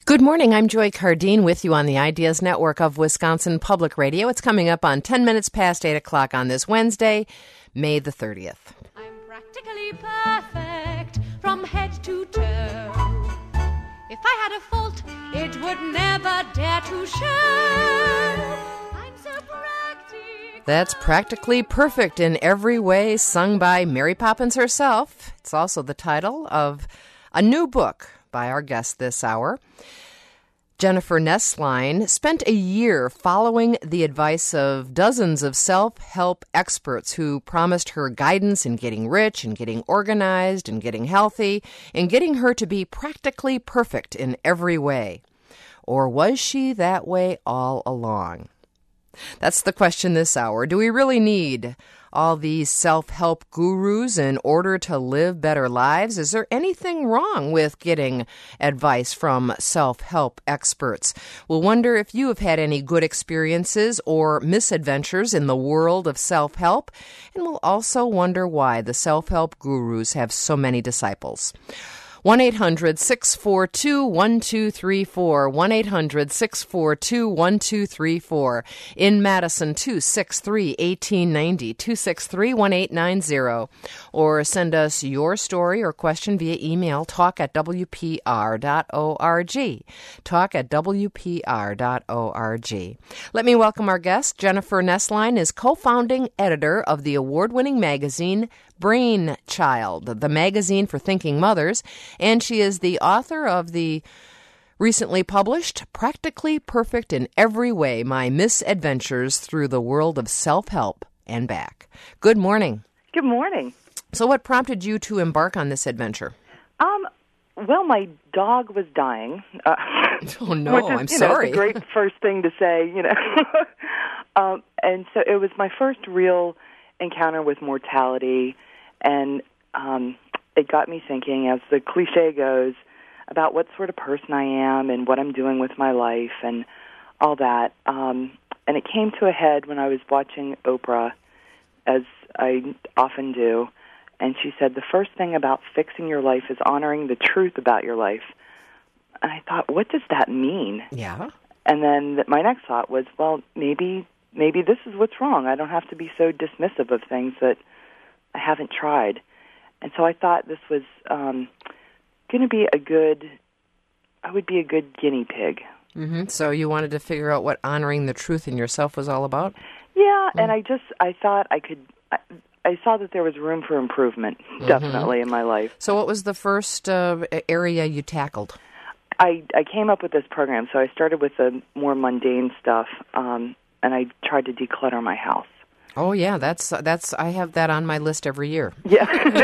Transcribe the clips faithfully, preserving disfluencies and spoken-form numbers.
Good morning. I'm Joy Cardine with you on the Ideas Network of Wisconsin Public Radio. It's coming up on ten minutes past eight o'clock on this Wednesday, May the thirtieth. I'm practically perfect from head to toe. If I had a fault, it would never dare to show. I'm so practical. That's Practically Perfect in Every Way, sung by Mary Poppins herself. It's also the title of a new book by our guest this hour. Jennifer Nestline spent a year following the advice of dozens of self-help experts who promised her guidance in getting rich and getting organized and getting healthy and getting her to be practically perfect in every way. Or was she that way all along? That's the question this hour. Do we really need all these self-help gurus in order to live better lives? Is there anything wrong with getting advice from self-help experts? We'll wonder if you have had any good experiences or misadventures in the world of self-help, and we'll also wonder why the self-help gurus have so many disciples. one eight hundred six four two one two three four, one eight hundred six four two one two three four. In Madison, two six three, one eight nine zero, two six three, one eight nine zero. Or send us your story or question via email, talk at w p r dot org, talk at w p r dot org. Let me welcome our guest. Jennifer Nestline is co-founding editor of the award-winning magazine Brainchild, the magazine for thinking mothers, and she is the author of the recently published Practically Perfect in Every Way, My Misadventures Through the World of Self-Help and Back. Good morning. Good morning. So what prompted you to embark on this adventure? Um, well, my dog was dying. Uh, oh, no, which is, I'm you sorry. Know, it's a great first thing to say, you know. um, and so it was my first real encounter with mortality. And um, it got me thinking, as the cliche goes, about what sort of person I am and what I'm doing with my life and all that. Um, and it came to a head when I was watching Oprah, as I often do. And she said, the first thing about fixing your life is honoring the truth about your life. And I thought, what does that mean? Yeah. And then my next thought was, well, maybe maybe this is what's wrong. I don't have to be so dismissive of things that I haven't tried. And so I thought this was um, going to be a good, I would be a good guinea pig. Mm-hmm. So you wanted to figure out what honoring the truth in yourself was all about? Yeah, mm. and I just, I thought I could, I, I saw that there was room for improvement, mm-hmm. definitely, in my life. So what was the first uh, area you tackled? I, I came up with this program, so I started with the more mundane stuff, um, and I tried to declutter my house. Oh yeah, that's that's. I have that on my list every year. Yeah.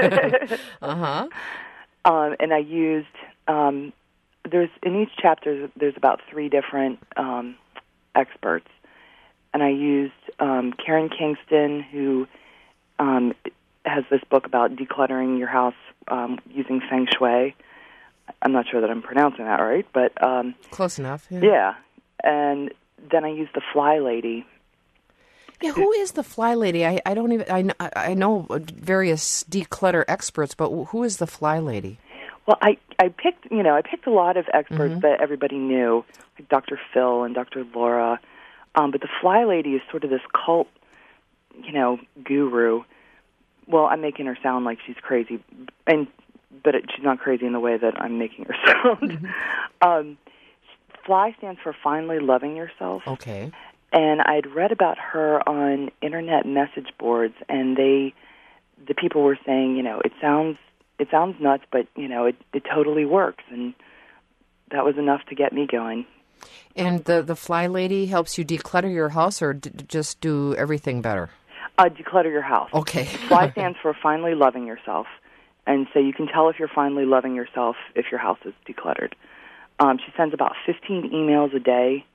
uh huh. Um, and I used um, there's in each chapter there's about three different um, experts, and I used um, Karen Kingston, who um, has this book about decluttering your house um, using Feng Shui. I'm not sure that I'm pronouncing that right, but um, close enough. Yeah. yeah. And then I used the Fly Lady. Yeah, who is the Fly Lady? I, I don't even I know, I know various declutter experts, but who is the Fly Lady? Well, I, I picked you know I picked a lot of experts mm-hmm. that everybody knew, like Doctor Phil and Doctor Laura, um, but the Fly Lady is sort of this cult, you know, guru. Well, I'm making her sound like she's crazy, and but it, she's not crazy in the way that I'm making her sound. Mm-hmm. um, Fly stands for Finally Loving Yourself. Okay. And I'd read about her on internet message boards, and they, the people were saying, you know, it sounds, it sounds nuts, but you know, it, it totally works, and that was enough to get me going. And the the Fly Lady helps you declutter your house, or d- just do everything better? Uh, declutter your house. Okay. Fly stands for Finally Loving Yourself, and so you can tell if you're finally loving yourself if your house is decluttered. Um, she sends about fifteen emails a day,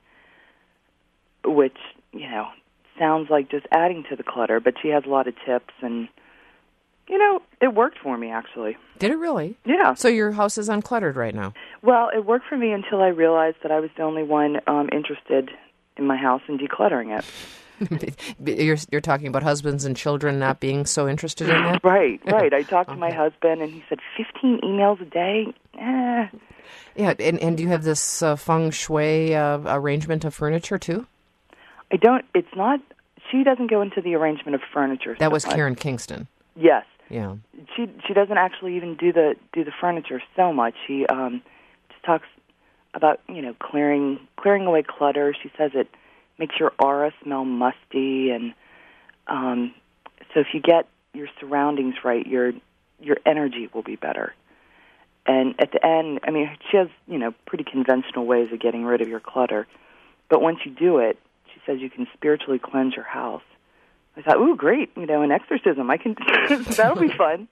which, you know, sounds like just adding to the clutter, but she has a lot of tips, and, you know, it worked for me, actually. Did it really? Yeah. So your house is uncluttered right now? Well, it worked for me until I realized that I was the only one um, interested in my house and decluttering it. you're, you're talking about husbands and children not being so interested in that? Right, right. I talked to Okay. my husband, and he said, fifteen emails a day? Eh. Yeah, and, and do you have this uh, feng shui uh, arrangement of furniture, too? I don't, it's not, she doesn't go into the arrangement of furniture. That so was much. Karen Kingston. Yes. Yeah. She she doesn't actually even do the do the furniture so much. She um, just talks about, you know, clearing clearing away clutter. She says it makes your aura smell musty, and um, so if you get your surroundings right, your your energy will be better. And at the end, I mean, she has, you know, pretty conventional ways of getting rid of your clutter. But once you do it, she says you can spiritually cleanse your house. I thought, ooh, great, you know, an exorcism. I can, that'll be fun.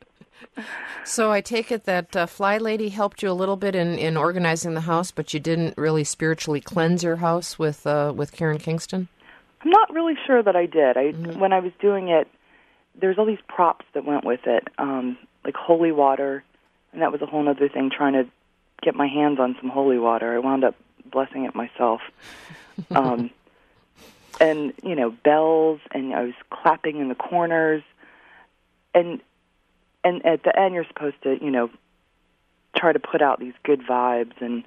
So I take it that uh, Fly Lady helped you a little bit in, in organizing the house, but you didn't really spiritually cleanse your house with uh, with Karen Kingston? I'm not really sure that I did. I Mm-hmm. When I was doing it, there's all these props that went with it, um, like holy water, and that was a whole other thing, trying to get my hands on some holy water. I wound up blessing it myself. Um, and, you know, bells, and I was clapping in the corners. And and at the end, you're supposed to, you know, try to put out these good vibes. And,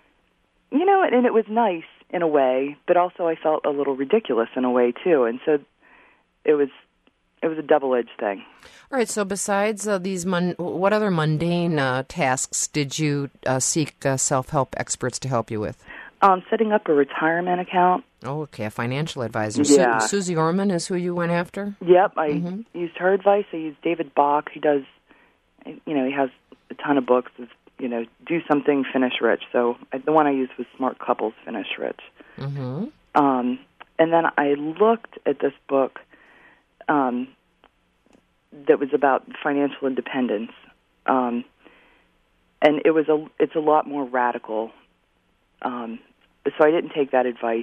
you know, and it was nice in a way, but also I felt a little ridiculous in a way, too. And so it was it was a double-edged thing. All right, so besides uh, these, mun- what other mundane uh, tasks did you uh, seek uh, self-help experts to help you with? Um, setting up a retirement account. Oh, okay, a financial advisor. Yeah. Su- Susie Orman is who you went after? Yep, I Mhm. used her advice. I used David Bach, who does, you know, he has a ton of books of, you know, do something, finish rich. So I, the one I used was Smart Couples, Finish Rich. Mm-hmm. Um, and then I looked at this book um, that was about financial independence, um, and it was a it's a lot more radical. Um, so I didn't take that advice.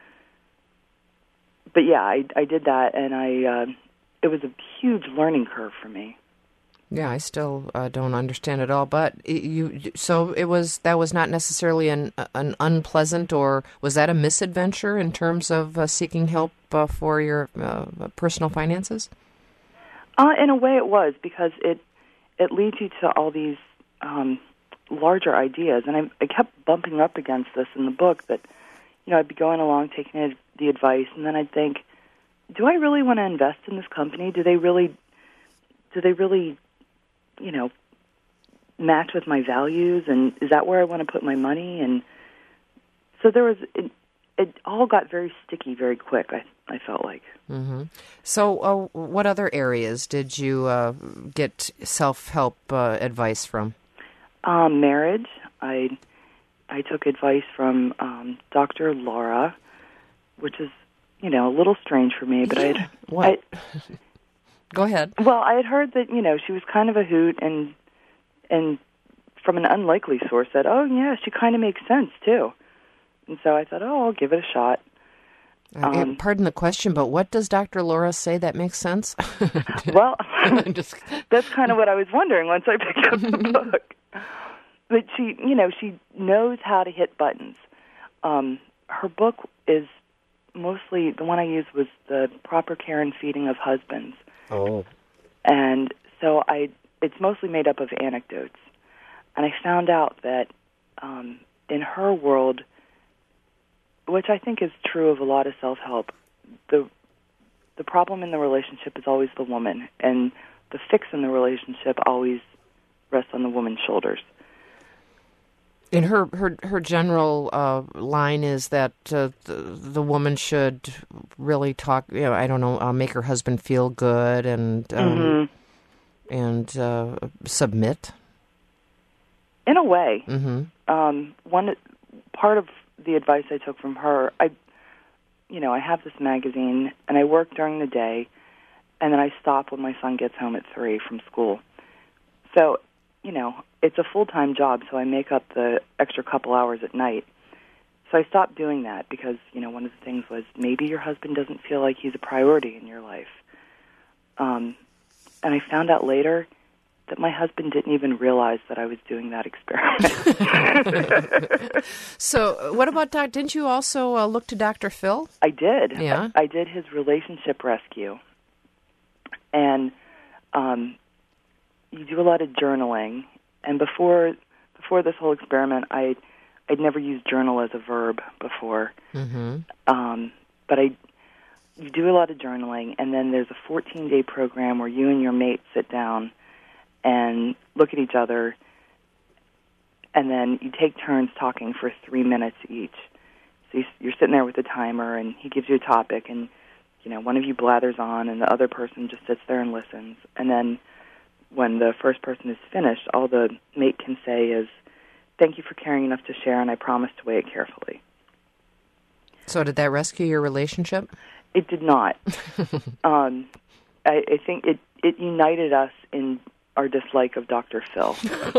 But yeah, I, I did that, and I uh, it was a huge learning curve for me. Yeah, I still uh, don't understand it all, but it, you. So it was that was not necessarily an an unpleasant, or was that a misadventure in terms of uh, seeking help uh, for your uh, personal finances? Uh, in a way, it was, because it it leads you to all these um, larger ideas, and I, I kept bumping up against this in the book. That, you know, I'd be going along, taking the advice, and then I'd think, do I really want to invest in this company? Do they really? Do they really? you know, match with my values, and is that where I want to put my money? And so there was, it, it all got very sticky very quick, I, I felt like. Mm-hmm. So uh, what other areas did you uh, get self-help uh, advice from? Um, marriage. I I took advice from um, Doctor Laura, which is, you know, a little strange for me, but Yeah. I'd... What? I, Go ahead. Well, I had heard that, you know, she was kind of a hoot, and and from an unlikely source said, oh, yeah, she kind of makes sense, too. And so I thought, oh, I'll give it a shot. Uh, Um, pardon the question, but what does Doctor Laura say that makes sense? Well, Just- that's kind of what I was wondering once I picked up the book. But she, you know, she knows how to hit buttons. Um, her book is mostly, the one I used was The Proper Care and Feeding of Husbands. Oh. And so I, it's mostly made up of anecdotes. And I found out that um, in her world, which I think is true of a lot of self-help, the the problem in the relationship is always the woman, and the fix in the relationship always rests on the woman's shoulders. And her her her general uh, line is that uh, the, the woman should really talk. You know, I don't know, uh, make her husband feel good and um, Mm-hmm. and uh, submit. In a way, Mm-hmm. um, one part of the advice I took from her, I, you know, I have this magazine, and I work during the day, and then I stop when my son gets home at three from school. So, you know, it's a full-time job, so I make up the extra couple hours at night. So I stopped doing that because, you know, one of the things was maybe your husband doesn't feel like he's a priority in your life. Um, and I found out later that my husband didn't even realize that I was doing that experiment. So, what about Doc? Didn't you also uh, look to Doctor Phil? I did. Yeah. I, I did his relationship rescue, and um, you do a lot of journaling. And before before this whole experiment, I I'd never used journal as a verb before. Mm-hmm. Um, but I you do a lot of journaling, and then there's a fourteen-day program where you and your mate sit down and look at each other, and then you take turns talking for three minutes each. So you're sitting there with a timer, and he gives you a topic, and you know one of you blathers on, and the other person just sits there and listens. And then when the first person is finished, all the mate can say is, "Thank you for caring enough to share, and I promise to weigh it carefully." So did that rescue your relationship? It did not. um, I, I think it, it united us in our dislike of Doctor Phil.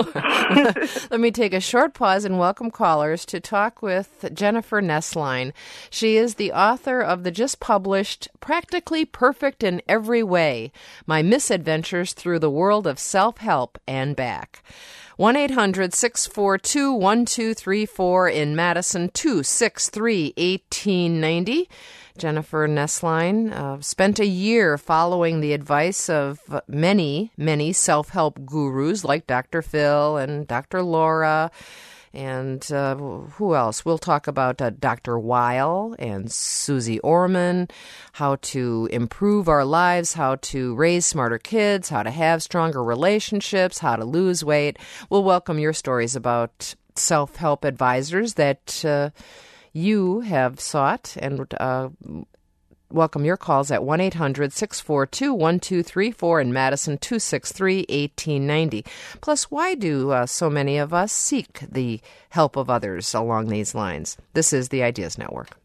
Let me take a short pause and welcome callers to talk with Jennifer Nestline. She is the author of the just published Practically Perfect in Every Way, My Misadventures Through the World of Self-Help and Back. one eight hundred six four two one two three four in Madison, two six three, one eight nine zero. Jennifer Nestline uh, spent a year following the advice of many, many self-help gurus like Doctor Phil and Doctor Laura and uh, who else? We'll talk about uh, Doctor Weil and Susie Orman, how to improve our lives, how to raise smarter kids, how to have stronger relationships, how to lose weight. We'll welcome your stories about self-help advisors that uh, you have sought, and uh, welcome your calls at one eight hundred six four two one two three four in Madison, two six three, one eight nine zero. Plus, why do uh, so many of us seek the help of others along these lines? This is the Ideas Network.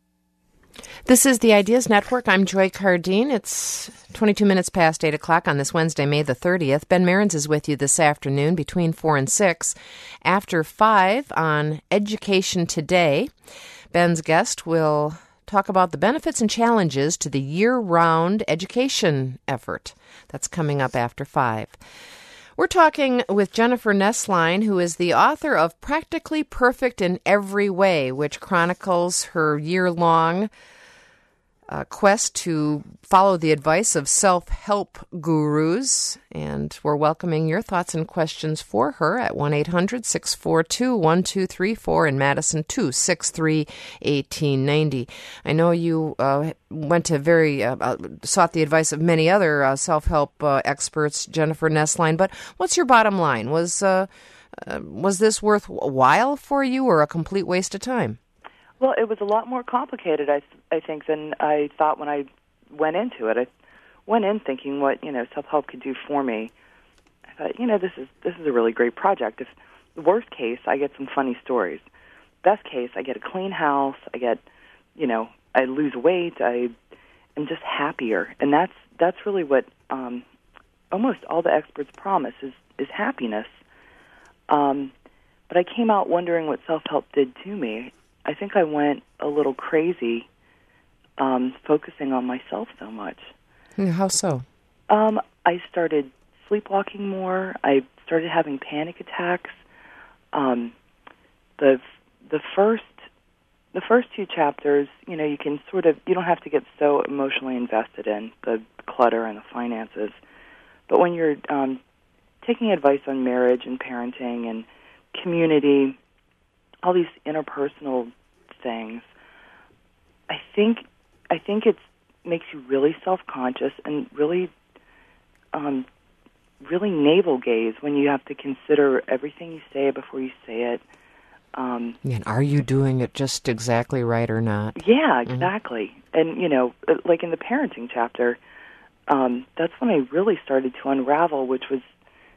This is the Ideas Network. I'm Joy Cardine. It's twenty-two minutes past eight o'clock on this Wednesday, May the thirtieth. Ben Mehrens is with you this afternoon between four and six. After five on Education Today, Ben's guest will talk about the benefits and challenges to the year-round education effort. That's coming up after five. We're talking with Jennifer Nestline, who is the author of Practically Perfect in Every Way, which chronicles her year-long uh, quest to follow the advice of self-help gurus. And we're welcoming your thoughts and questions for her at one eight hundred six four two one two three four in Madison, two six three, one eight nine zero. I know you uh, went to very, uh, uh, sought the advice of many other uh, self-help uh, experts, Jennifer Nestline, but what's your bottom line? Was, uh, uh, was this worthwhile for you or a complete waste of time? Well, it was a lot more complicated, I, th- I think, than I thought when I went into it. I went in thinking what, you know, self-help could do for me. I thought, you know, this is this is a really great project. If the worst case, I get some funny stories. Best case, I get a clean house. I get, you know, I lose weight. I am just happier, and that's that's really what um, almost all the experts promise is is happiness. Um, but I came out wondering what self-help did to me. I think I went a little crazy, um, focusing on myself so much. How so? Um, I started sleepwalking more. I started having panic attacks. Um, the the first the first two chapters, you know, you can sort of you don't have to get so emotionally invested in the clutter and the finances, but when you're um, taking advice on marriage and parenting and community, all these interpersonal things, I think I think it makes you really self-conscious and really um, really navel gaze when you have to consider everything you say before you say it. Um, and are you doing it just exactly right or not? Yeah, exactly. Mm-hmm. And, you know, like in the parenting chapter, um, that's when I really started to unravel, which was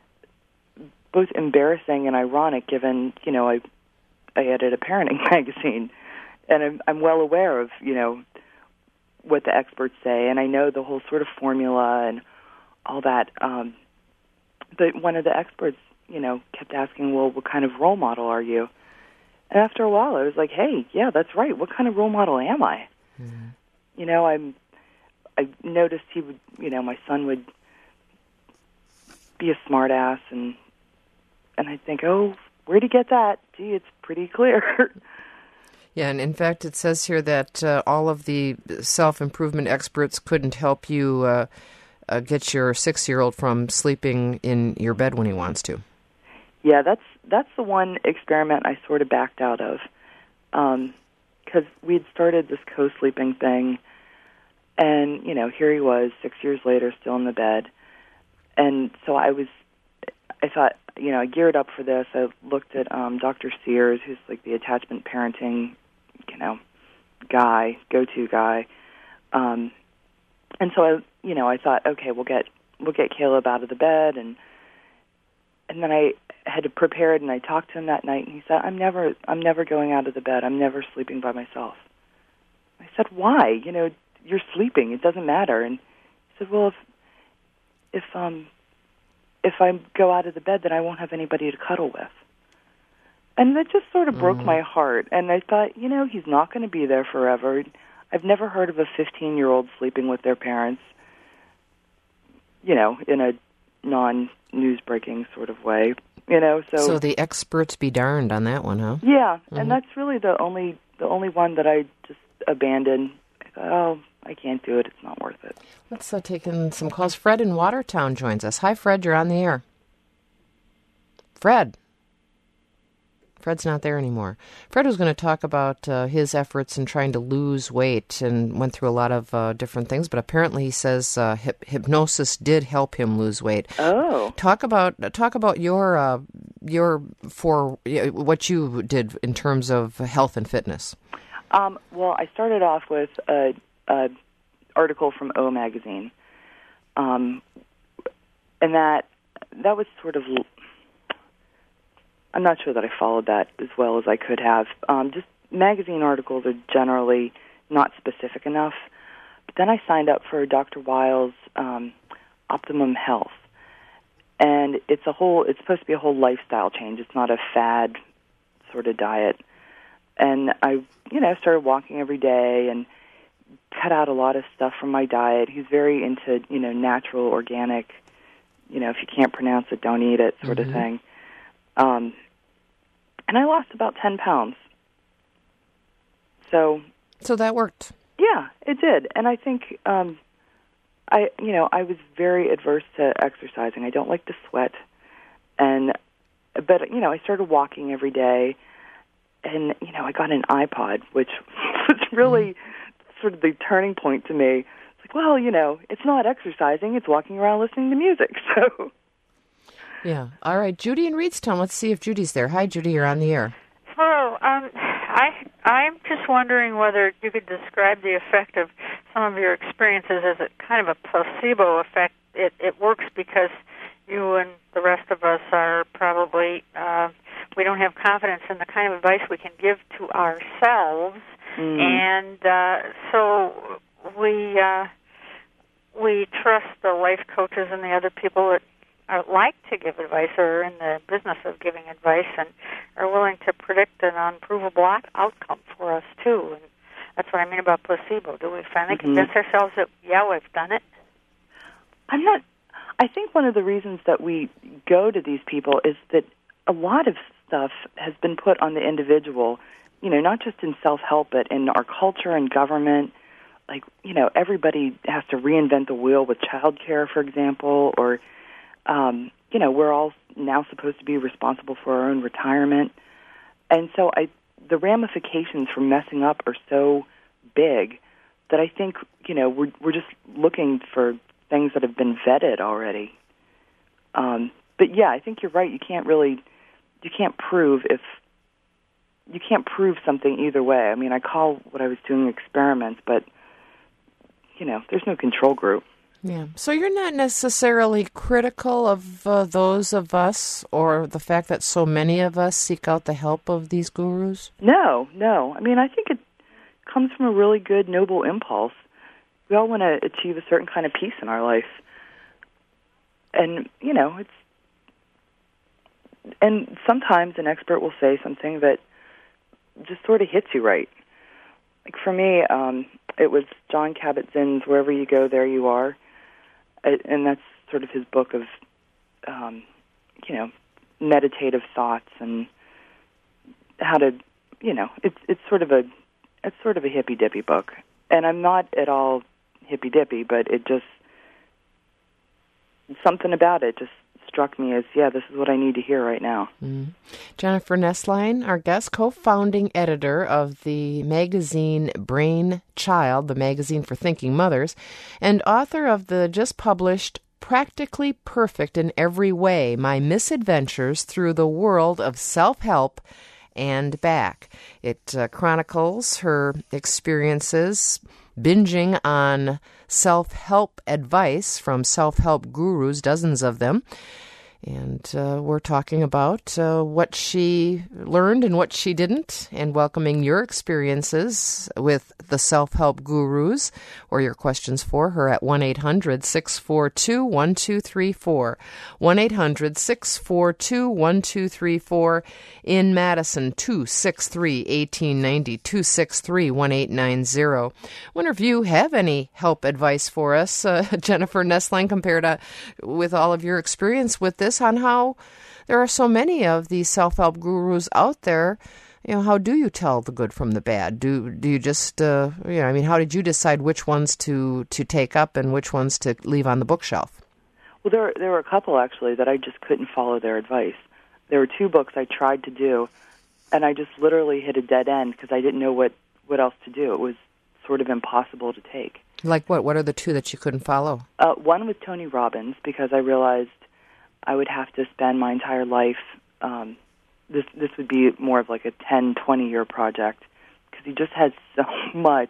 both embarrassing and ironic given, you know, I I edit a parenting magazine, and I'm, I'm well aware of, you know, what the experts say, and I know the whole sort of formula and all that. Um, but one of the experts, you know, kept asking, well, what kind of role model are you? And after a while, I was like, hey, yeah, that's right. What kind of role model am I? Mm-hmm. You know, I'm. I noticed he would, you know, my son would be a smart ass, and and I think, oh, where'd he get that? Gee, it's pretty clear. Yeah, and in fact, it says here that uh, all of the self-improvement experts couldn't help you uh, uh, get your six-year-old from sleeping in your bed when he wants to. Yeah, that's that's the one experiment I sort of backed out of, because um, we'd started this co-sleeping thing, and, you know, here he was, six years later, still in the bed. And so I was, I thought, you know, I geared up for this. I looked at um, Doctor Sears, who's like the attachment parenting, you know, guy, go-to guy. Um, and so I, you know, I thought, okay, we'll get we'll get Caleb out of the bed, and and then I had prepared, and I talked to him that night, and he said, I'm never, I'm never going out of the bed. I'm never sleeping by myself. I said, why? You know, you're sleeping. It doesn't matter. And he said, well, if if um if I go out of the bed, then I won't have anybody to cuddle with. And that just sort of broke Mm. my heart. And I thought, you know, he's not going to be there forever. I've never heard of a fifteen-year-old sleeping with their parents, you know, in a non-news-breaking sort of way, you know. So, So the experts be darned on that one, huh? yeah, Mhm. and that's really the only the only one that I just abandoned. I thought, oh, I can't do it. It's not worth it. Let's uh, take in some calls. Fred in Watertown joins us. Hi, Fred. You're on the air. Fred. Fred's not there anymore. Fred was going to talk about uh, his efforts in trying to lose weight and went through a lot of uh, different things, but apparently he says uh, hip- hypnosis did help him lose weight. Oh. Talk about talk about your uh, your for uh, what you did in terms of health and fitness. Um, well, I started off with a, a article from O Magazine, um, and that that was sort of. I'm not sure that I followed that as well as I could have. Um, just magazine articles are generally not specific enough. But then I signed up for Doctor Weil's um, Optimum Health, and it's a whole. It's supposed to be a whole lifestyle change. It's not a fad sort of diet. And I, you know, started walking every day and cut out a lot of stuff from my diet. He's very into, you know, natural, organic. You know, if you can't pronounce it, don't eat it, sort Mm-hmm. of thing. Um, and I lost about ten pounds. So, So that worked. yeah, it did. And I think, um, I, you know, I was very adverse to exercising. I don't like to sweat. And, but, you know, I started walking every day. And, you know, I got an iPod, which was really mm. sort of the turning point to me. It's like, well, you know, it's not exercising. It's walking around listening to music. So... Yeah. All right. Judy in Reedstown. Let's see if Judy's there. Hi, Judy. You're on the air. Hello. Um, I, I'm just wondering whether you could describe the effect of some of your experiences as a kind of a placebo effect. It, it works because you and the rest of us are probably, uh, we don't have confidence in the kind of advice we can give to ourselves. Mm. And uh, so we, uh, we trust the life coaches and the other people that are like to give advice or are in the business of giving advice and are willing to predict an unprovable outcome for us, too. And that's what I mean about placebo. Do we finally Mm-hmm. convince ourselves that, yeah, we've done it? I'm not... I think one of the reasons that we go to these people is that a lot of stuff has been put on the individual, you know, not just in self-help, but in our culture and government. Like, you know, everybody has to reinvent the wheel with child care, for example, or... Um, you know, we're all now supposed to be responsible for our own retirement. And so I, the ramifications for messing up are so big that I think, you know, we're, we're just looking for things that have been vetted already. Um, but, yeah, I think you're right. You can't really, you can't prove if, you can't prove something either way. I mean, I call what I was doing experiments, but, you know, there's no control group. Yeah. So you're not necessarily critical of uh, those of us or the fact that so many of us seek out the help of these gurus? No, no. I mean, I think it comes from a really good, noble impulse. We all want to achieve a certain kind of peace in our life. And, you know, it's... And sometimes an expert will say something that just sort of hits you right. Like for me, um, it was John Kabat-Zinn's Wherever You Go, There You Are. And that's sort of his book of um, you know, meditative thoughts and how to, you know, it's it's sort of a it's sort of a hippy dippy book, and I'm not at all hippy dippy, but it just something about it just struck me as, yeah, this is what I need to hear right now. Mm. Jennifer Nestline, our guest, co-founding editor of the magazine Brain Child, the magazine for thinking mothers, and author of the just published Practically Perfect in Every Way, My Misadventures Through the World of Self-Help and Back. It uh, chronicles her experiences binging on self-help advice from self-help gurus, dozens of them. And uh, we're talking about uh, what she learned and what she didn't, and welcoming your experiences with the self-help gurus or your questions for her at one eight hundred six four two one two three four. one eight hundred six four two one two three four. In Madison, two six three, one eight nine zero, two six three, one eight nine zero. Wonder if you have any help advice for us, uh, Jennifer Nestline, compared to with all of your experience with this, on how there are so many of these self-help gurus out there. You know, how do you tell the good from the bad? Do do you just, uh, you know, I mean, how did you decide which ones to, to take up and which ones to leave on the bookshelf? Well, there there were a couple, actually, that I just couldn't follow their advice. There were two books I tried to do, and I just literally hit a dead end because I didn't know what, what else to do. It was sort of impossible to take. Like what? What are the two that you couldn't follow? Uh, one was Tony Robbins, because I realized I would have to spend my entire life, um, this this would be more of like a ten, twenty-year project, because he just has so much.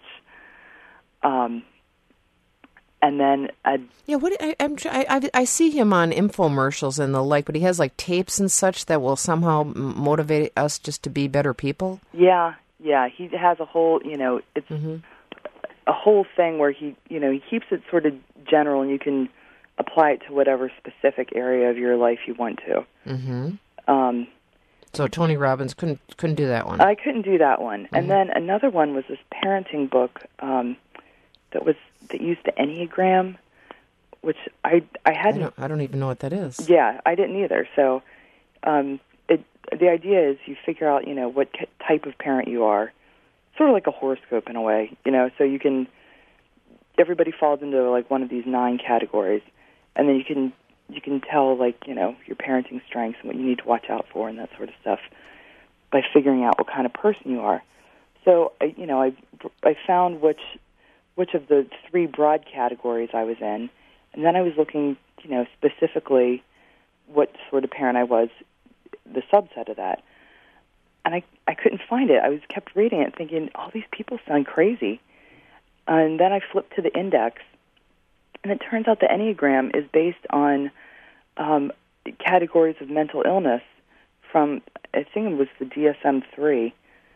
Um, and then I'd... Yeah, what I, I'm, I, I see him on infomercials and the like, but he has like tapes and such that will somehow motivate us just to be better people. Yeah, yeah, he has a whole, you know, it's mm-hmm. a whole thing where he, you know, he keeps it sort of general, and you can apply it to whatever specific area of your life you want to. Mm-hmm. Um, so Tony Robbins couldn't couldn't do that one. I couldn't do that one. Mm-hmm. And then another one was this parenting book um, that was that used the Enneagram, which I I hadn't. I don't, I don't even know what that is. Yeah, I didn't either. So um, it, the idea is you figure out, you know, what type of parent you are, sort of like a horoscope in a way, you know. So you can everybody falls into like one of these nine categories. And then you can you can tell, like, you know, your parenting strengths and what you need to watch out for and that sort of stuff by figuring out what kind of person you are. So, I, you know, I, I found which which of the three broad categories I was in, and then I was looking, you know, specifically what sort of parent I was, the subset of that. And I, I couldn't find it. I was kept reading it thinking, all these people sound crazy. And then I flipped to the index, and it turns out the Enneagram is based on um, categories of mental illness from, I think it was the D S M three.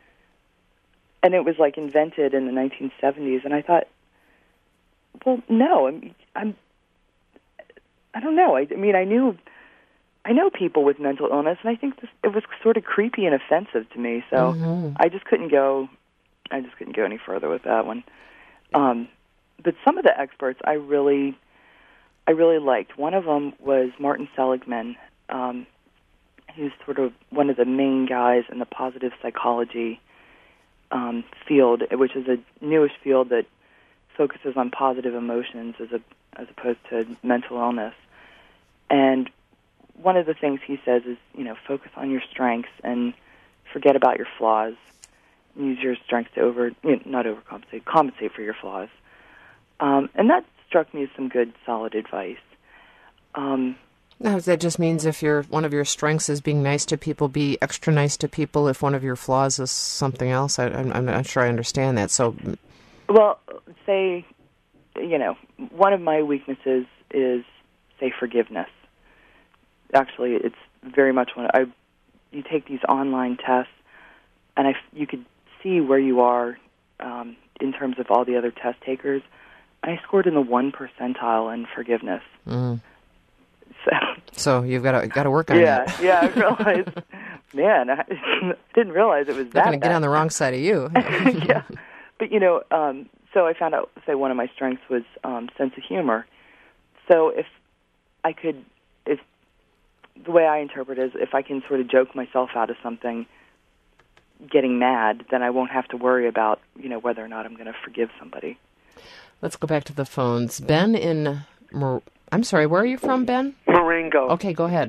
And it was, like, invented in the nineteen seventies. And I thought, well, no, I'm, I'm I don't know. I, I mean, I knew, I know people with mental illness, and I think this, it was sort of creepy and offensive to me. So mm-hmm. I just couldn't go, I just couldn't go any further with that one. Um, but some of the experts I really, I really liked. One of them was Martin Seligman, um, who's sort of one of the main guys in the positive psychology um, field, which is a newish field that focuses on positive emotions as a as opposed to mental illness. And one of the things he says is, you know, focus on your strengths and forget about your flaws. Use your strengths to over, you know, not overcompensate, compensate for your flaws. Um, and that struck me as some good, solid advice. Um, now, that just means if you're, one of your strengths is being nice to people, be extra nice to people. If one of your flaws is something else, I, I'm, I'm not sure I understand that. So, well, say, you know, one of my weaknesses is, say, forgiveness. Actually, it's very much when I, you take these online tests, and I, you could see where you are um, in terms of all the other test takers. I scored in the one percentile in forgiveness. Mm. So, so you've got to got to work on yeah, that. Yeah, I realized. Man, I didn't realize it was They're that. going to get on the wrong side of you. Yeah, but you know, um, so I found out. Say one of my strengths was um, sense of humor. So if I could, if the way I interpret it is if I can sort of joke myself out of something, getting mad, then I won't have to worry about, you know, whether or not I'm going to forgive somebody. Let's go back to the phones. Ben in, Mar- I'm sorry, where are you from, Ben? Marengo. Okay, go ahead.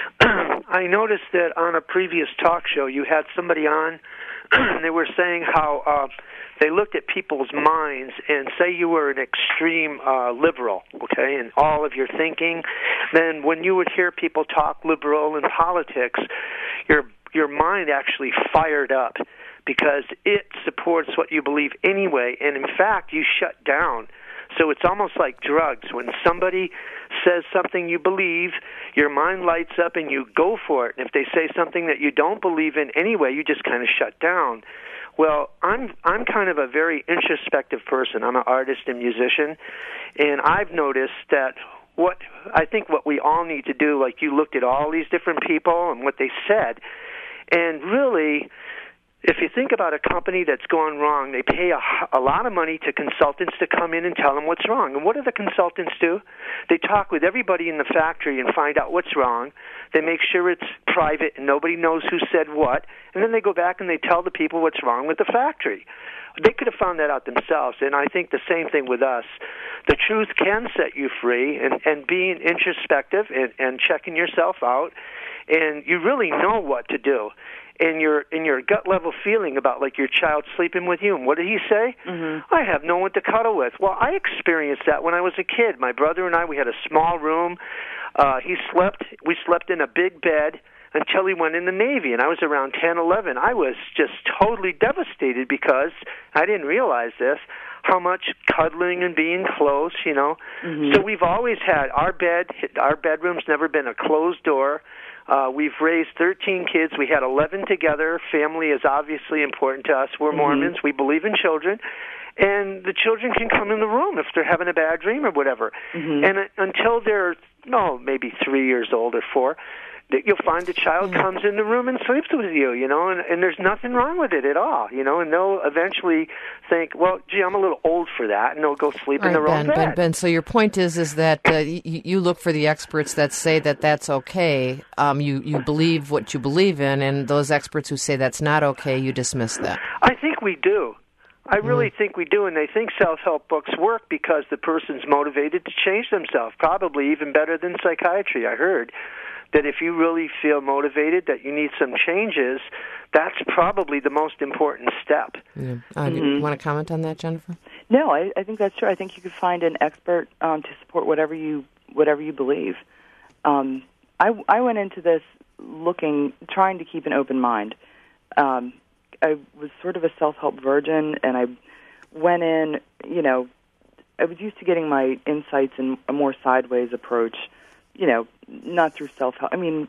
I noticed that on a previous talk show you had somebody on, and they were saying how uh, they looked at people's minds, and say you were an extreme uh, liberal, okay, in all of your thinking, then when you would hear people talk liberal in politics, your your mind actually fired up because it supports what you believe anyway, and in fact, you shut down. So it's almost like drugs. When somebody says something you believe, your mind lights up and you go for it. And if they say something that you don't believe in anyway, you just kind of shut down. Well, I'm I'm kind of a very introspective person. I'm an artist and musician, and I've noticed that what I think what we all need to do, like you looked at all these different people and what they said, and really, if you think about a company that's gone wrong, they pay a, a lot of money to consultants to come in and tell them what's wrong. And what do the consultants do? They talk with everybody in the factory and find out what's wrong. They make sure it's private and nobody knows who said what. And then they go back and they tell the people what's wrong with the factory. They could have found that out themselves, and I think the same thing with us. The truth can set you free, and, and being introspective and, and checking yourself out, and you really know what to do. In your in your gut level feeling about like your child sleeping with you, and what did he say? Mm-hmm. I have no one to cuddle with. Well, I experienced that when I was a kid. My brother and I, we had a small room. Uh, he slept. We slept in a big bed until he went in the Navy, and I was around ten, eleven. I was just totally devastated because I didn't realize this, how much cuddling and being close, you know. Mm-hmm. So we've always had our bed. Our bedroom's never been a closed door. Uh, we've raised thirteen kids. We had eleven together. Family is obviously important to us. We're mm-hmm. Mormons. We believe in children. And the children can come in the room if they're having a bad dream or whatever. Mm-hmm. And uh, until they're, no, maybe three years old or four, you'll find the child mm-hmm. comes in the room and sleeps with you, you know, and, and there's nothing wrong with it at all, you know, and they'll eventually think, well, gee, I'm a little old for that, and they'll go sleep all in their right, own Ben, bed. Ben, Ben, so your point is is that uh, y- you look for the experts that say that that's okay. Um, you, you believe what you believe in, and those experts who say that's not okay, you dismiss that. I think we do. I really mm. think we do, and they think self-help books work because the person's motivated to change themselves, probably even better than psychiatry, I heard. That if you really feel motivated, that you need some changes, that's probably the most important step. Yeah. Uh, mm-hmm. Do you want to comment on that, Jennifer? No, I, I think that's true. I think you could find an expert um, to support whatever you whatever you believe. Um, I, I went into this looking, trying to keep an open mind. Um, I was sort of a self-help virgin, and I went in, you know, I was used to getting my insights in a more sideways approach, you know, not through self-help. I mean,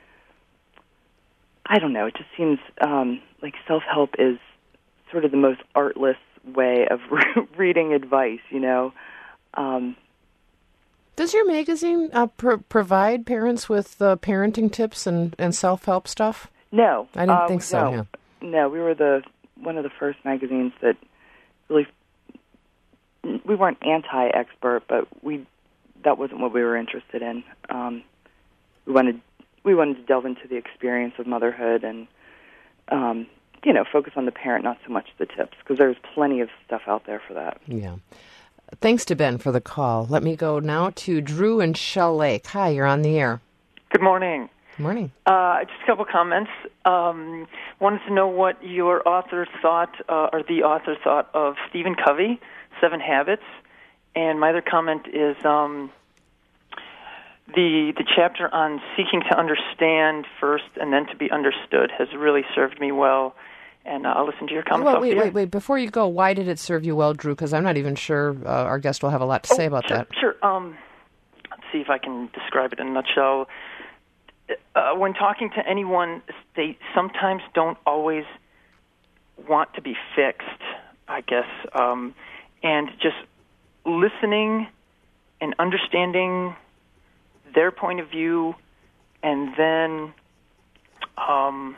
I don't know. It just seems um, like self-help is sort of the most artless way of re- reading advice, you know. Um, Does your magazine uh, pr- provide parents with uh, parenting tips and, and self-help stuff? No. I didn't uh, think so, no. yeah. No, we were the one of the first magazines that really, we weren't anti-expert, but we that wasn't what we were interested in. Um, we wanted we wanted to delve into the experience of motherhood and, um, you know, focus on the parent, not so much the tips, because there's plenty of stuff out there for that. Yeah. Thanks to Ben for the call. Let me go now to Drew in Shell Lake. Hi, you're on the air. Good morning. Good morning. Uh, just a couple comments. Um, wanted to know what your author thought, uh, or the author thought of Stephen Covey, Seven Habits. And my other comment is um, the the chapter on seeking to understand first and then to be understood has really served me well. And uh, I'll listen to your comments. Well, off wait, the air. wait, wait. Before you go, why did it serve you well, Drew? Because I'm not even sure uh, our guest will have a lot to say oh, about sure, that. Sure. Um, let's see if I can describe it in a nutshell. Uh, when talking to anyone, they sometimes don't always want to be fixed, I guess, um, and just listening and understanding their point of view, and then um,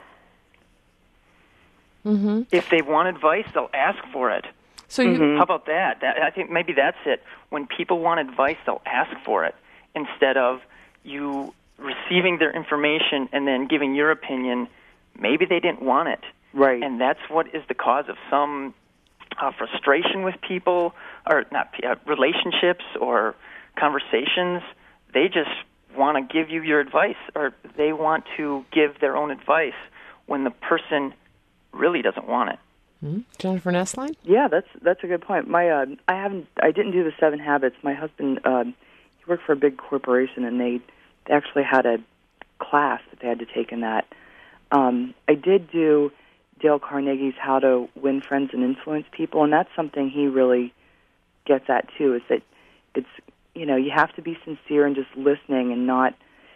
mm-hmm. if they want advice, they'll ask for it. So you, mm-hmm. How about that? that? I think maybe that's it. When people want advice, they'll ask for it instead of you receiving their information and then giving your opinion, maybe they didn't want it. Right. And that's what is the cause of some uh, frustration with people, or not uh, relationships or conversations. They just want to give you your advice, or they want to give their own advice when the person really doesn't want it. Mm-hmm. Jennifer Nestline? Yeah, that's that's a good point. My uh, I haven't I didn't do the Seven Habits. My husband uh, he worked for a big corporation, and they, they actually had a class that they had to take in that. Um, I did do Dale Carnegie's How to Win Friends and Influence People, and that's something he really gets at too. Is that it's you know you have to be sincere and just listening and not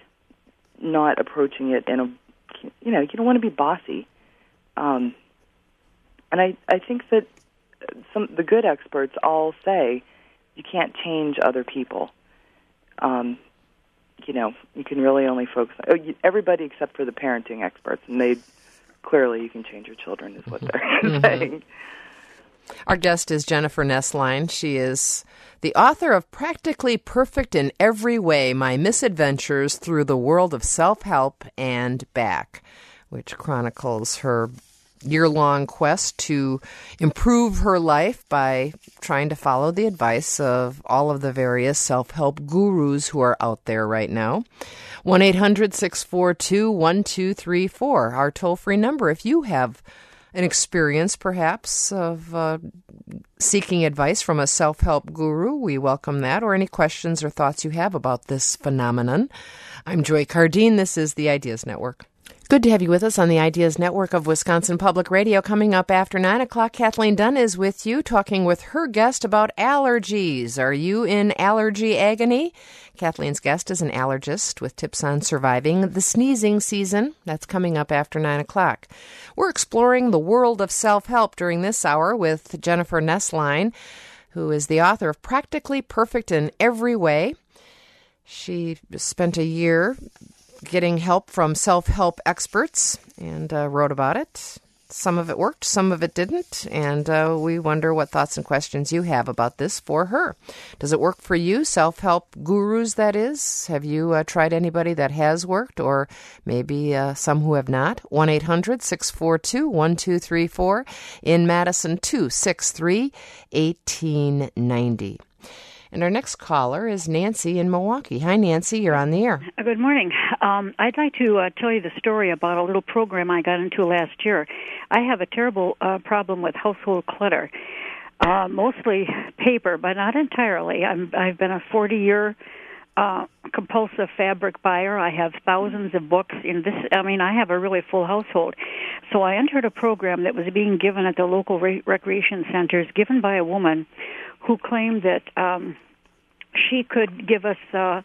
not approaching it in a you know you don't want to be bossy. Um, And I, I think that some the good experts all say you can't change other people. Um, you know, you can really only focus on oh, you, everybody except for the parenting experts, and they clearly you can change your children, is what they're mm-hmm. saying. Our guest is Jennifer Nestline. She is the author of Practically Perfect in Every Way, My Misadventures Through the World of Self-Help and Back, which chronicles her year-long quest to improve her life by trying to follow the advice of all of the various self-help gurus who are out there right now. one eight hundred six four two one two three four, our toll-free number. If you have an experience, perhaps, of uh, seeking advice from a self-help guru, we welcome that, or any questions or thoughts you have about this phenomenon. I'm Joy Cardine. This is the Ideas Network. Good to have you with us on the Ideas Network of Wisconsin Public Radio. Coming up after nine o'clock, Kathleen Dunn is with you, talking with her guest about allergies. Are you in allergy agony? Kathleen's guest is an allergist with tips on surviving the sneezing season. That's coming up after nine o'clock. We're exploring the world of self-help during this hour with Jennifer Nestline, who is the author of Practically Perfect in Every Way. She spent a year getting help from self-help experts and uh, wrote about it. Some of it worked, some of it didn't, and uh, we wonder what thoughts and questions you have about this for her. Does it work for you, self-help gurus, that is? Have you uh, tried anybody that has worked, or maybe uh, some who have not? one eight hundred six four two one two three four, in Madison, two six three one eight nine zero. And our next caller is Nancy in Milwaukee. Hi, Nancy. You're on the air. Good morning. Um, I'd like to uh, tell you the story about a little program I got into last year. I have a terrible uh, problem with household clutter, uh, mostly paper, but not entirely. I'm, I've been a forty-year uh, compulsive fabric buyer. I have thousands of books in this. I mean, I have a really full household. So I entered a program that was being given at the local re- recreation centers, given by a woman who claimed that um, she could give us uh,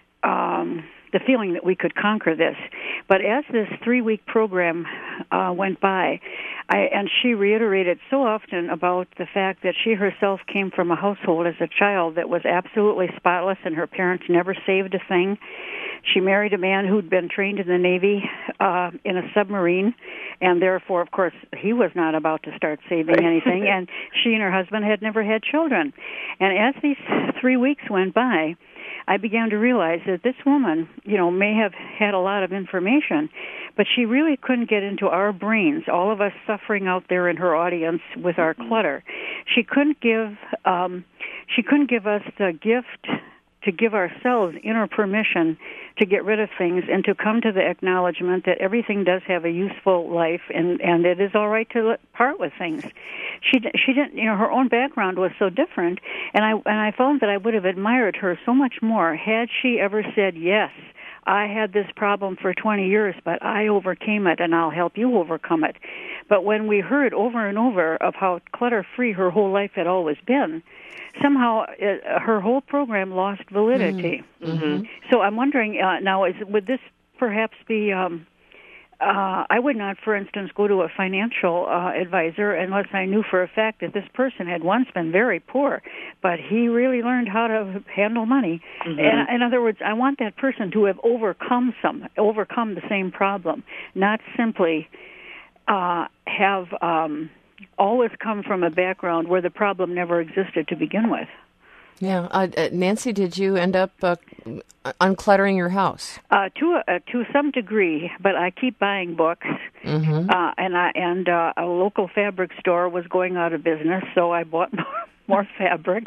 um, the feeling that we could conquer this. But as this three-week program uh, went by, I, and she reiterated so often about the fact that she herself came from a household as a child that was absolutely spotless, and her parents never saved a thing. She married a man who'd been trained in the Navy uh, in a submarine, and therefore, of course, he was not about to start saving anything, and she and her husband had never had children. And as these three weeks went by, I began to realize that this woman, you know, may have had a lot of information, but she really couldn't get into our brains, all of us suffering out there in her audience with our clutter. She couldn't give, um, she couldn't give us the gift to give ourselves inner permission to get rid of things and to come to the acknowledgement that everything does have a useful life, and, and it is all right to let, part with things. She she didn't, you know, her own background was so different, and I and I found that I would have admired her so much more had she ever said, yes, I had this problem for twenty years, but I overcame it, and I'll help you overcome it. But when we heard over and over of how clutter-free her whole life had always been, somehow it, her whole program lost validity. Mm-hmm. So I'm wondering uh, now, is would this perhaps be? Um, uh, I would not, for instance, go to a financial uh, advisor unless I knew for a fact that this person had once been very poor, but he really learned how to handle money. Mm-hmm. And, in other words, I want that person to have overcome some, overcome the same problem, not simply uh, have um, always come from a background where the problem never existed to begin with. Yeah. Uh, uh, Nancy, did you end up uh, uncluttering your house? Uh, to a, to some degree, but I keep buying books, Mm-hmm. uh, and I and uh, a local fabric store was going out of business, so I bought more fabric.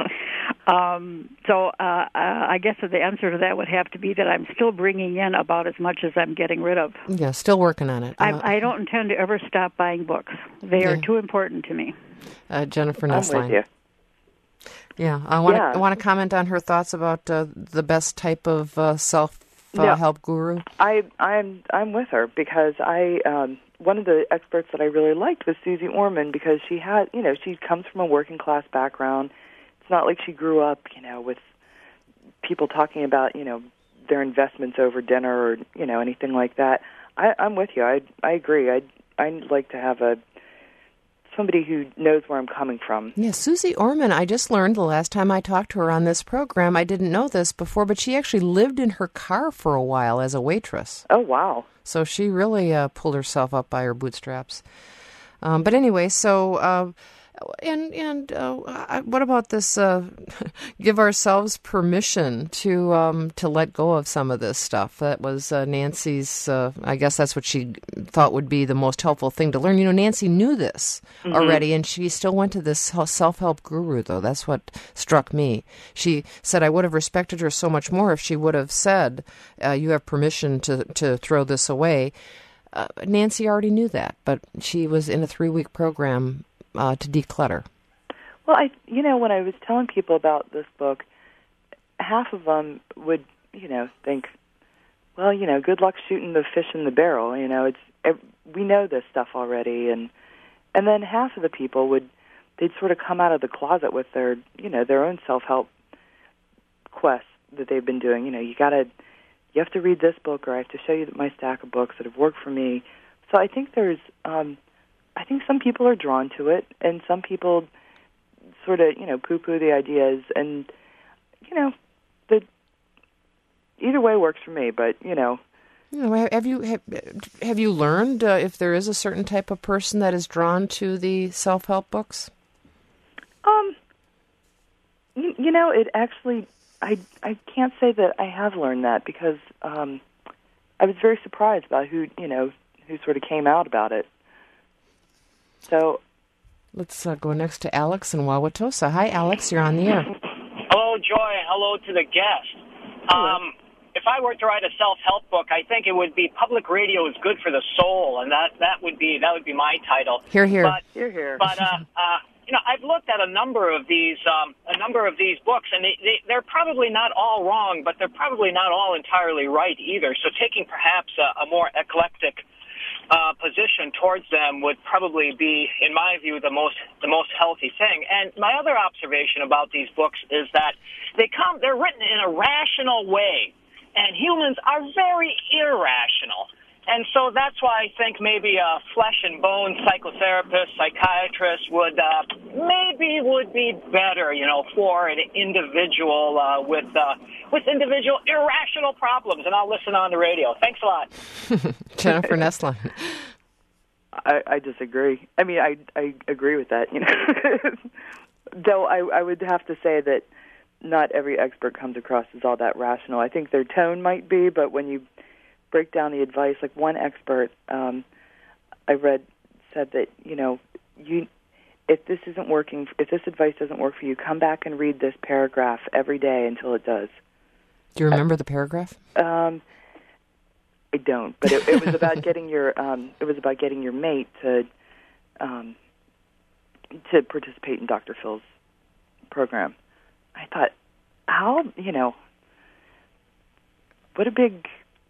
Um, so uh, uh, I guess the answer to that would have to be that I'm still bringing in about as much as I'm getting rid of. Yeah, still working on it. Uh, I, I don't intend to ever stop buying books. They are Yeah. too important to me. uh, Jennifer I'm Nestline. with you. Yeah, I want to Yeah. I want to comment on her thoughts about uh, the best type of uh, self uh, Yeah. help guru. I I'm I'm with her because I um, one of the experts that I really liked was Susie Orman because she had you know she comes from a working class background. It's not like she grew up you know with people talking about you know their investments over dinner or you know anything like that. I, I'm with you. I I agree. I I'd like to have a somebody who knows where I'm coming from. Yeah, Susie Orman, I just learned the last time I talked to her on this program, I didn't know this before, but she actually lived in her car for a while as a waitress. Oh wow. So she really uh, pulled herself up by her bootstraps. Um, but anyway, so, uh, and and uh, I- what about this, uh, give ourselves permission to um, to let go of some of this stuff? That was uh, Nancy's, uh, I guess that's what she thought would be the most helpful thing to learn. You know, Nancy knew this Mm-hmm. already, and she still went to this self-help guru, though. That's what struck me. She said, I would have respected her so much more if she would have said, uh, you have permission to, to throw this away. Uh, Nancy already knew that, but she was in a three-week program uh, to declutter. Well, I, you know, when I was telling people about this book, half of them would, you know, think, well, you know, good luck shooting the fish in the barrel. You know, it's it, we know this stuff already, and and then half of the people would, they'd sort of come out of the closet with their, you know, their own self-help quest that they've been doing. You know, you gotta, you have to read this book, or I have to show you my stack of books that have worked for me. So I think there's. Um, I think some people are drawn to it, and some people sort of, you know, poo-poo the ideas, and, you know, the either way works for me, but, you know. You know, have you have, have you learned uh, if there is a certain type of person that is drawn to the self-help books? Um, you, you know, it actually, I, I can't say that I have learned that because um, I was very surprised by who, you know, who sort of came out about it. So, let's uh, go next to Alex in Wauwatosa. Hi, Alex. You're on the air. Hello, Joy. Hello to the guest. Um, if I were to write a self-help book, I think it would be "Public Radio is Good for the Soul," and that, that would be that would be my title. Here, here. But, Here, here. But uh, uh, you know, I've looked at a number of these um, a number of these books, and they, they, they're probably not all wrong, but they're probably not all entirely right either. So, taking perhaps a, a more eclectic Uh, position towards them would probably be, in my view, the most the most healthy thing. And my other observation about these books is that they come they're written in a rational way, and humans are very irrational. And so that's why I think maybe a flesh and bone psychotherapist, psychiatrist would uh, maybe would be better, you know, for an individual uh, with uh, with individual irrational problems. And I'll listen on the radio. Thanks a lot. Jennifer Nestline. I, I disagree. I mean, I I agree with that. You know, though I I would have to say that not every expert comes across as all that rational. I think their tone might be, but when you break down the advice, like one expert um, I read said that you know you if this isn't working, if this advice doesn't work for you, come back and read this paragraph every day until it does. Do you remember the paragraph? Um, I don't, but it, it was about getting your um, it was about getting your mate to um, to participate in Doctor Phil's program. I thought, how you know, what a big.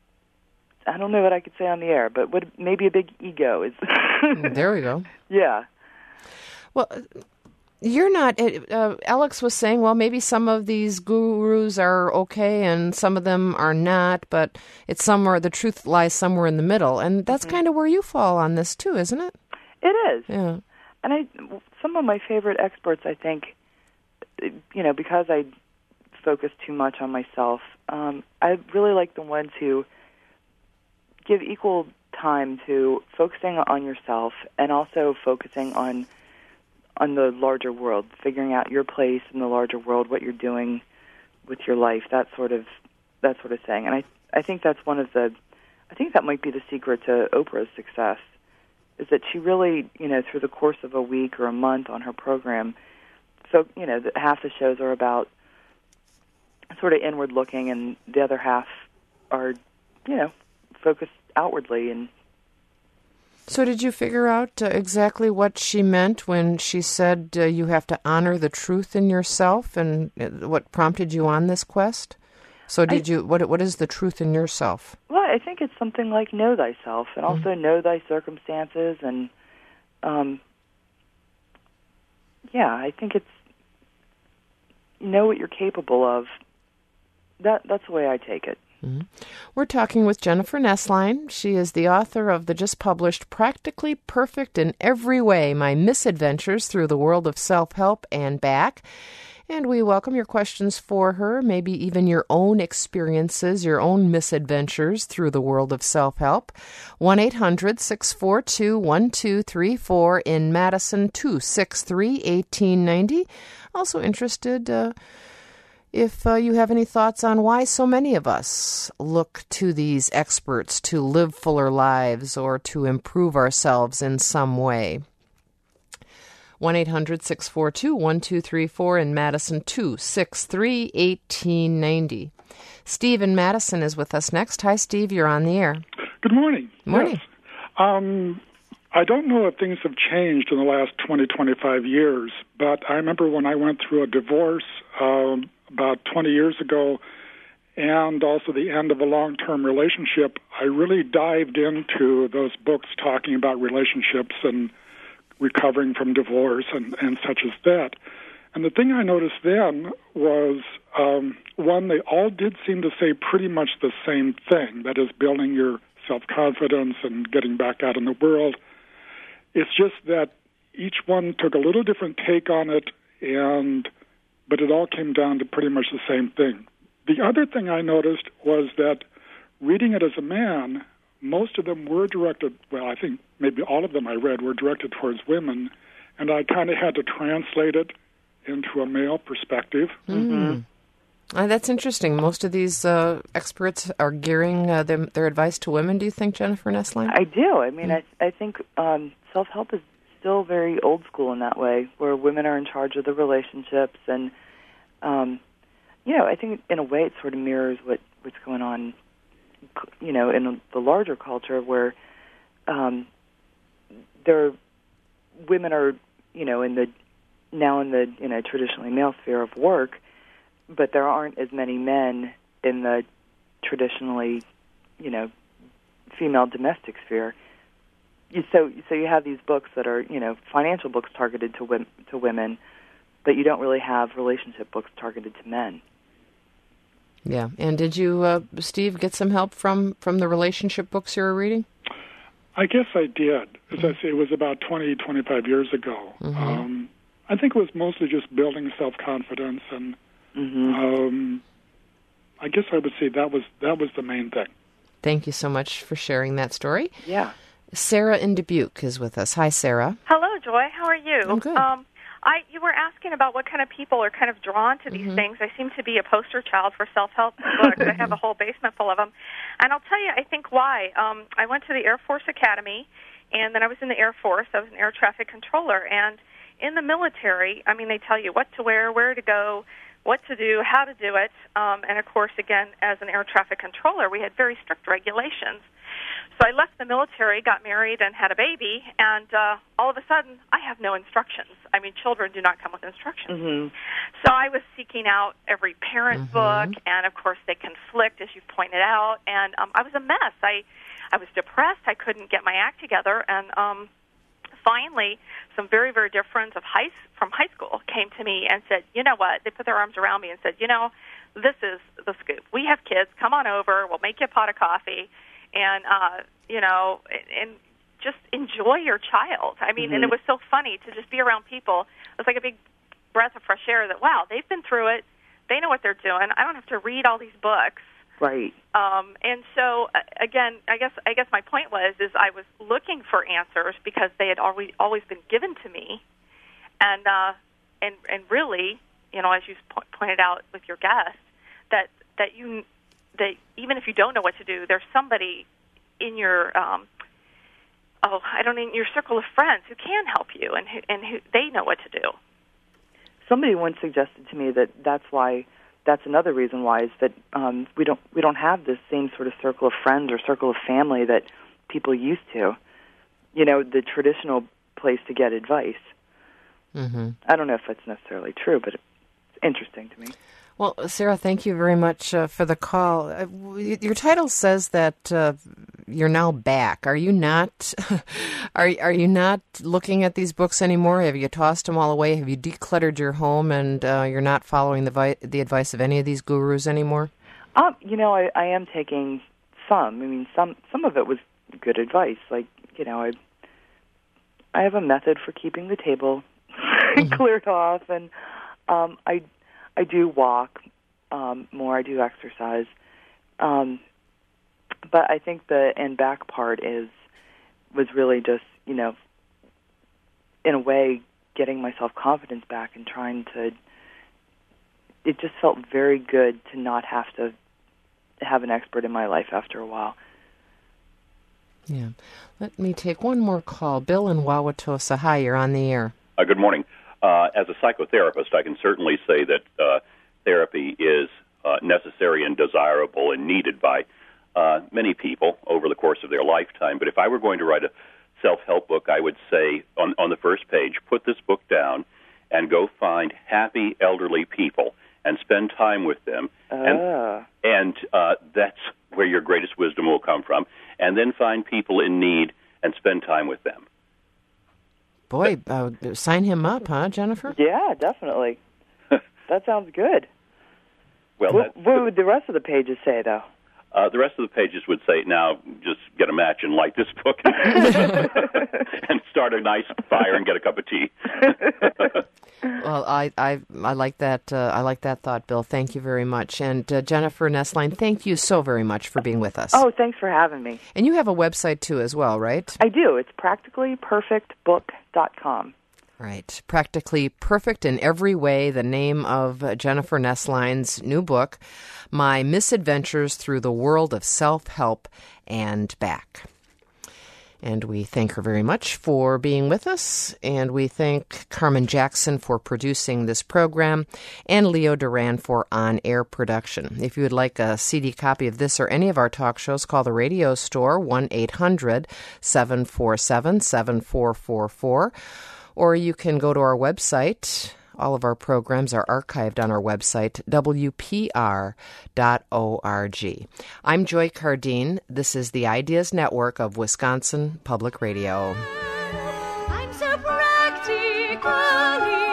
I don't know what I could say on the air, but what maybe a big ego is. There we go. Yeah. Well, you're not. Uh, Alex was saying, well, maybe some of these gurus are okay and some of them are not, but it's somewhere. The truth lies somewhere in the middle, and that's mm-hmm. kind of where you fall on this too, isn't it? It is. Yeah. And I, some of my favorite experts, I think, you know, because I focus too much on myself, um, I really like the ones who give equal time to focusing on yourself and also focusing on on the larger world, figuring out your place in the larger world, what you're doing with your life, that sort of that sort of thing. And I I think that's one of the I think that might be the secret to Oprah's success, is that she really, you know, through the course of a week or a month on her program, so, you know, the, half the shows are about sort of inward looking, and the other half are, you know, focused outwardly. And so did you figure out uh, exactly what she meant when she said uh, you have to honor the truth in yourself, and uh, what prompted you on this quest? So did I, you, what what is the truth in yourself? Well, I think it's something like know thyself, and also mm-hmm. know thy circumstances, and um, yeah, I think it's know what you're capable of. That that's the way I take it. Mm-hmm. We're talking with Jennifer Nestline. She is the author of the just published Practically Perfect in Every Way, My Misadventures Through the World of Self-Help and Back. And we welcome your questions for her, maybe even your own experiences, your own misadventures through the world of self-help. one eight hundred six four two one two three four in Madison, two six three one eight nine zero. Also interested uh, if uh, you have any thoughts on why so many of us look to these experts to live fuller lives or to improve ourselves in some way. one eight hundred six four two one two three four in Madison, two six three one eight nine zero. Steve in Madison is with us next. Hi, Steve. You're on the air. Good morning. Morning. Yes. Um, I don't know if things have changed in the last twenty, twenty-five years, but I remember when I went through a divorce um, about twenty years ago, and also the end of a long-term relationship, I really dived into those books talking about relationships and recovering from divorce and, and such as that. And the thing I noticed then was, um, one, they all did seem to say pretty much the same thing, that is building your self-confidence and getting back out in the world. It's just that each one took a little different take on it, and but it all came down to pretty much the same thing. The other thing I noticed was that reading it as a man, most of them were directed, well, I think maybe all of them I read were directed towards women, and I kind of had to translate it into a male perspective. Mm-hmm. Uh, that's interesting. Most of these uh, experts are gearing uh, them, their advice to women, do you think, Jennifer Nestline? I do. I mean, mm-hmm. I, I think um, self-help is still very old school in that way, where women are in charge of the relationships, and, um, you know, I think in a way it sort of mirrors what, what's going on, you know, in the larger culture, where um, there women are, you know, in the now in the you know traditionally male sphere of work, but there aren't as many men in the traditionally, you know, female domestic sphere. You, so so you have these books that are, you know, financial books targeted to women, to women, but you don't really have relationship books targeted to men. Yeah. And did you, uh, Steve, get some help from, from the relationship books you were reading? I guess I did. As mm-hmm. I say, it was about twenty, twenty-five years ago. Mm-hmm. Um, I think it was mostly just building self-confidence, and mm-hmm. um, I guess I would say that was that was the main thing. Thank you so much for sharing that story. Yeah. Sarah in Dubuque is with us. Hi, Sarah. Hello, Joy. How are you? I'm good. Um, I you were asking about what kind of people are kind of drawn to these mm-hmm. things. I seem to be a poster child for self-help books. I have a whole basement full of them. And I'll tell you, I think why. Um, I went to the Air Force Academy, and then I was in the Air Force. I was an air traffic controller. And in the military, I mean, they tell you what to wear, where to go, what to do, how to do it. Um, and, of course, again, as an air traffic controller, we had very strict regulations. So I left the military, got married, and had a baby, and uh, all of a sudden, I have no instructions. I mean, children do not come with instructions. Mm-hmm. So I was seeking out every parent mm-hmm. book, and, of course, they conflict, as you pointed out, and um, I was a mess. I, I was depressed. I couldn't get my act together, and um, finally, some very, very dear friends of high, from high school came to me and said, you know what, they put their arms around me and said, you know, this is the scoop. We have kids. Come on over. We'll make you a pot of coffee. And, uh, you know, and just enjoy your child. I mean, mm-hmm. and it was so funny to just be around people. It was like a big breath of fresh air that, wow, they've been through it. They know what they're doing. I don't have to read all these books. Right. Um, and so, uh, again, I guess I guess my point was is I was looking for answers because they had always, always been given to me. and uh, and and really, you know, as you po- pointed out with your guest, that that you that even if you don't know what to do, there's somebody in your um, oh, I don't know, your circle of friends who can help you, and who, and who they know what to do. Somebody once suggested to me that that's why, that's another reason why, is that um, we don't we don't have this same sort of circle of friends or circle of family that people used to. You know, the traditional place to get advice. Mm-hmm. I don't know if that's necessarily true, but it's interesting to me. Well, Sarah, thank you very much uh, for the call. Uh, your title says that uh, you're now back. Are you not? are are you not looking at these books anymore? Have you tossed them all away? Have you decluttered your home, and uh, you're not following the vi- the advice of any of these gurus anymore? Um, you know, I, I am taking some. I mean, some some of it was good advice. Like, you know, I I have a method for keeping the table mm-hmm. cleared off, and um, I. I do walk um, more. I do exercise, um, but I think the and back part is was really just, you know, in a way, getting my self confidence back and trying to. It just felt very good to not have to have an expert in my life after a while. Yeah, let me take one more call. Bill in Wauwatosa. Hi, you're on the air. Uh, good morning. Uh, as a psychotherapist, I can certainly say that uh, therapy is uh, necessary and desirable and needed by uh, many people over the course of their lifetime. But if I were going to write a self-help book, I would say on, on the first page, put this book down and go find happy elderly people and spend time with them. Uh. And, and uh, that's where your greatest wisdom will come from. And then find people in need and spend time with them. Boy, uh, sign him up, huh, Jennifer? Yeah, definitely. That sounds good. Well, what, what would the rest of the pages say, though? Uh, the rest of the pages would say, now, just get a match and light this book and start a nice fire and get a cup of tea. Well, I, I I like that uh, I like that thought, Bill. Thank you very much. And uh, Jennifer Nestline, thank you so very much for being with us. Oh, thanks for having me. And you have a website, too, as well, right? I do. It's practically perfect book dot com. Right. Practically Perfect in Every Way, the name of uh, Jennifer Nestline's new book, My Misadventures Through the World of Self-Help and Back. And we thank her very much for being with us, and we thank Carmen Jackson for producing this program, and Leo Duran for on-air production. If you would like a C D copy of this or any of our talk shows, call the radio store, one eight hundred seven four seven seven four four four, or you can go to our website. All of our programs are archived on our website, W P R dot org. I'm Joy Cardine. This is the Ideas Network of Wisconsin Public Radio. I'm so practically